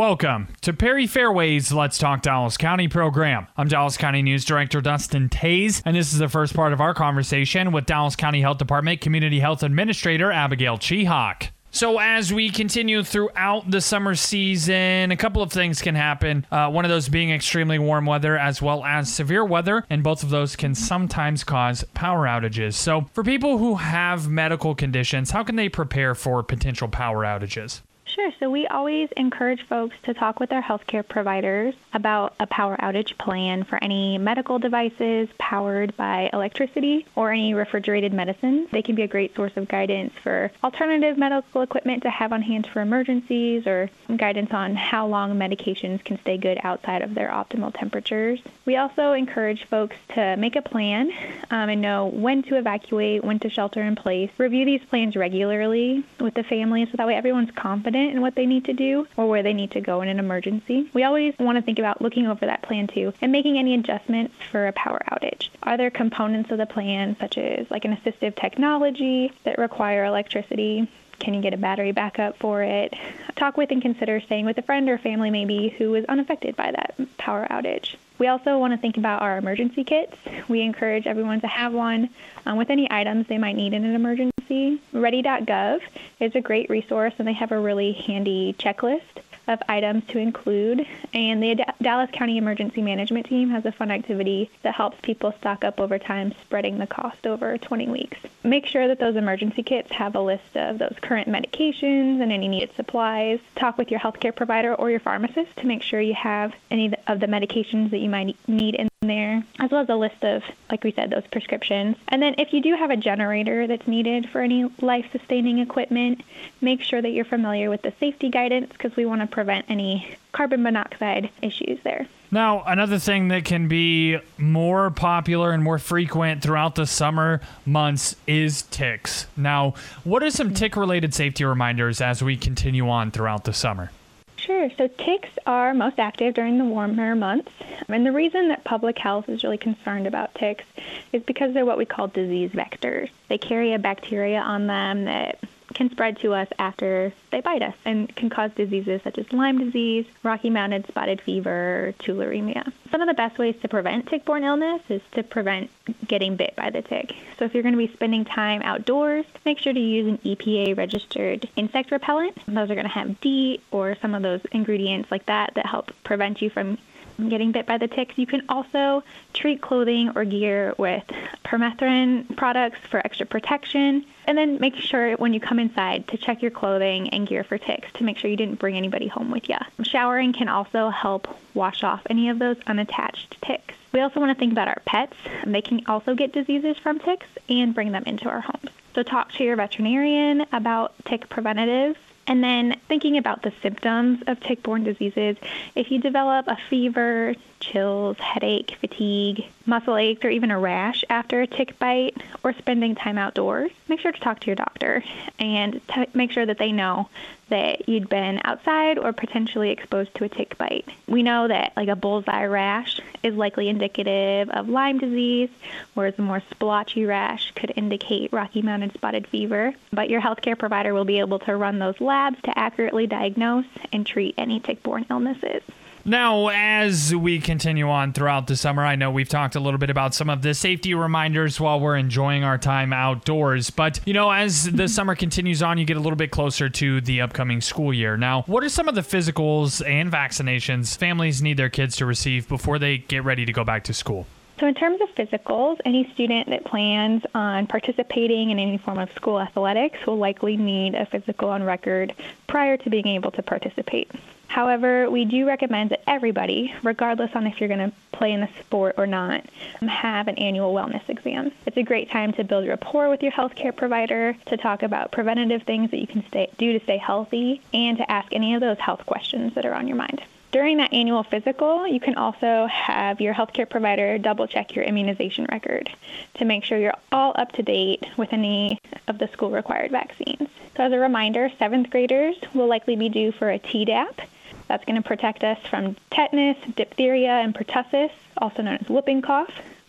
Welcome to Perry Fairway's Let's Talk Dallas County program. I'm Dallas County News Director Dustin Tays, and this is the first part of our conversation with Dallas County Health Department Community Health Administrator Abigail Chihak. So as we continue throughout the summer season, a couple of things can happen. One of those being extremely warm weather as well as severe weather, and both of those can sometimes cause power outages. So for people who have medical conditions, how can they prepare for potential power outages? Sure. So we always encourage folks to talk with their healthcare providers about a power outage plan for any medical devices powered by electricity or any refrigerated medicines. They can be a great source of guidance for alternative medical equipment to have on hand for emergencies, or guidance on how long medications can stay good outside of their optimal temperatures. We also encourage folks to make a plan and know when to evacuate, when to shelter in place. Review these plans regularly with the family so that way everyone's confident in what they need to do or where they need to go in an emergency. We always want to think about looking over that plan too and making any adjustments for a power outage. Are there components of the plan, such as like an assistive technology, that require electricity? Can you get a battery backup for it? Talk with and consider staying with a friend or family maybe who is unaffected by that power outage. We also want to think about our emergency kits. We encourage everyone to have one with any items they might need in an emergency. Ready.gov is a great resource, and they have a really handy checklist of items to include. And the Dallas County Emergency Management Team has a fun activity that helps people stock up over time, spreading the cost over 20 weeks. Make sure that those emergency kits have a list of those current medications and any needed supplies. Talk with your healthcare provider or your pharmacist to make sure you have any of the medications that you might need in there, as well as a list of, like we said, those prescriptions. And then if you do have a generator that's needed for any life-sustaining equipment, make sure that you're familiar with the safety guidance, because we want to prevent any carbon monoxide issues there. Now, another thing that can be more popular and more frequent throughout the summer months is ticks. Now, what are some tick-related safety reminders as we continue on throughout the summer? Sure. So ticks are most active during the warmer months. And the reason that public health is really concerned about ticks is because they're what we call disease vectors. They carry a bacteria on them that can spread to us after they bite us and can cause diseases such as Lyme disease, Rocky Mountain spotted fever, tularemia. Some of the best ways to prevent tick-borne illness is to prevent getting bit by the tick. So if you're going to be spending time outdoors, make sure to use an EPA-registered insect repellent. Those are going to have DEET or some of those ingredients like that help prevent you from getting bit by the ticks. You can also treat clothing or gear with permethrin products for extra protection. And then make sure when you come inside to check your clothing and gear for ticks to make sure you didn't bring anybody home with you. Showering can also help wash off any of those unattached ticks. We also want to think about our pets. They can also get diseases from ticks and bring them into our homes. So talk to your veterinarian about tick preventatives. And then thinking about the symptoms of tick-borne diseases, if you develop a fever, chills, headache, fatigue, muscle aches, or even a rash after a tick bite or spending time outdoors, make sure to talk to your doctor and make sure that they know that you'd been outside or potentially exposed to a tick bite. We know that like a bullseye rash is likely indicative of Lyme disease, whereas a more splotchy rash could indicate Rocky Mountain spotted fever. But your healthcare provider will be able to run those labs to accurately diagnose and treat any tick-borne illnesses. Now, as we continue on throughout the summer, I know we've talked a little bit about some of the safety reminders while we're enjoying our time outdoors. But, as the summer continues on, you get a little bit closer to the upcoming school year. Now, what are some of the physicals and vaccinations families need their kids to receive before they get ready to go back to school? So in terms of physicals, any student that plans on participating in any form of school athletics will likely need a physical on record prior to being able to participate. However, we do recommend that everybody, regardless on if you're going to play in the sport or not, have an annual wellness exam. It's a great time to build rapport with your healthcare provider, to talk about preventative things that you can do to stay healthy, and to ask any of those health questions that are on your mind. During that annual physical, you can also have your healthcare provider double-check your immunization record to make sure you're all up to date with any of the school-required vaccines. So as a reminder, 7th graders will likely be due for a Tdap. That's going to protect us from tetanus, diphtheria, and pertussis, also known as whooping cough.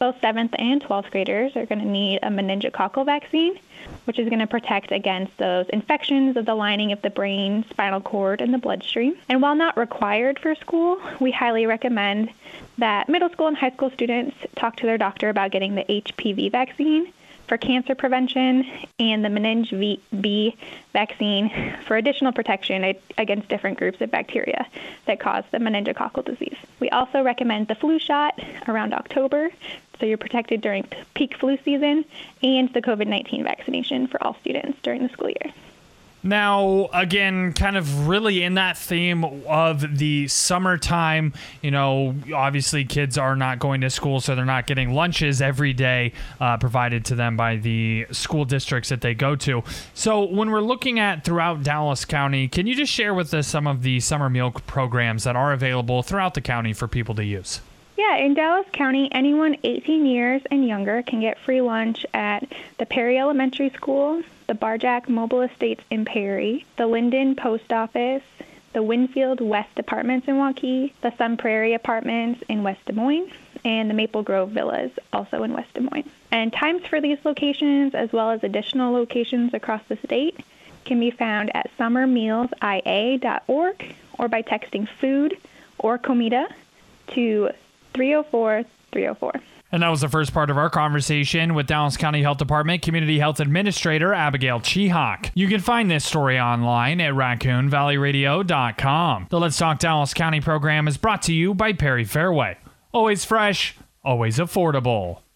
Both 7th and 12th graders are going to need a meningococcal vaccine, which is going to protect against those infections of the lining of the brain, spinal cord, and the bloodstream. And while not required for school, we highly recommend that middle school and high school students talk to their doctor about getting the HPV vaccine for cancer prevention and the meninge B vaccine for additional protection against different groups of bacteria that cause the meningococcal disease. We also recommend the flu shot around October, so you're protected during peak flu season, and the COVID-19 vaccination for all students during the school year. Now, again, kind of really in that theme of the summertime, obviously kids are not going to school, so they're not getting lunches every day provided to them by the school districts that they go to. So when we're looking at throughout Dallas County, can you just share with us some of the summer meal programs that are available throughout the county for people to use? Yeah, in Dallas County, anyone 18 years and younger can get free lunch at the Perry Elementary School, the Barjack Mobile Estates in Perry, the Linden Post Office, the Winfield West Apartments in Waukee, the Sun Prairie Apartments in West Des Moines, and the Maple Grove Villas, also in West Des Moines. And times for these locations, as well as additional locations across the state, can be found at summermealsia.org or by texting food or comida to 304-304. And that was the first part of our conversation with Dallas County Health Department Community Health Administrator Abigail Chihak. You can find this story online at raccoonvalleyradio.com. The Let's Talk Dallas County program is brought to you by Perry Fairway. Always fresh, always affordable.